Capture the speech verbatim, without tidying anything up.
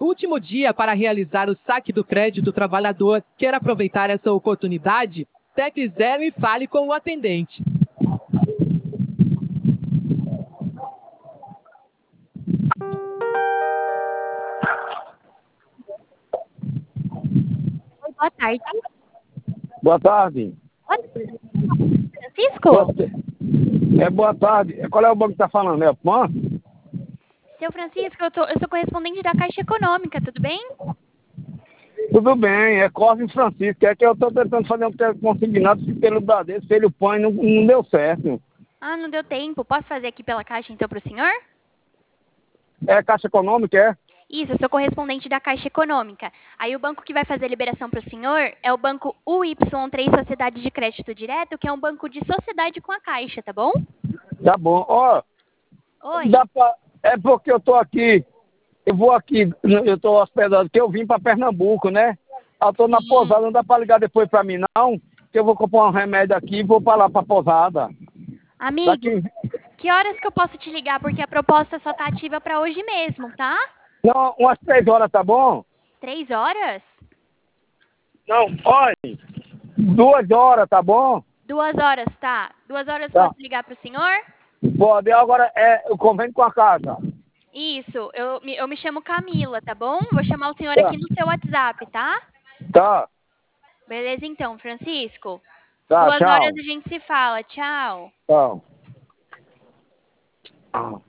último dia para realizar o saque do crédito trabalhador. Quer aproveitar essa oportunidade? Tecle zero e fale com o atendente. Oi, boa tarde. Boa tarde. Francisco? Boa ta- É, boa tarde. Qual é o banco que tá falando? É o Pan? Seu Francisco, eu, tô, eu sou correspondente da Caixa Econômica, tudo bem? Tudo bem, é Cosme Francisco. É que eu tô tentando fazer um crédito consignado pelo Bradesco, pelo Pan, e não, não deu certo. Ah, não deu tempo. Posso fazer aqui pela Caixa, então, para o senhor? É Caixa Econômica, é? Isso, eu sou correspondente da Caixa Econômica. Aí o banco que vai fazer a liberação para o senhor é o banco U Y três Sociedade de Crédito Direto, que é um banco de sociedade com a Caixa, tá bom? Tá bom. Ó, Oi. dá pra... é porque eu tô aqui, eu vou aqui, eu tô hospedado, que eu vim pra Pernambuco, né? Eu tô na Sim. pousada, não dá pra ligar depois pra mim, não? Que eu vou comprar um remédio aqui e vou pra lá, pra pousada. Amigo, Daqui... que horas que eu posso te ligar? Porque a proposta só tá ativa para hoje mesmo, tá? Não, umas três horas, tá bom? Três horas? Não, olha, duas horas, tá bom? Duas horas, tá. Duas horas Tá. posso ligar para o senhor? Pode, agora é o convênio com a casa. Isso, eu, me- eu me chamo Camila, tá bom? Vou chamar o senhor Tá, aqui no seu WhatsApp, tá? tá, Beleza, então, Francisco. tá, Duas horas tchau. a gente se fala. Tchau. Tchau. Ah.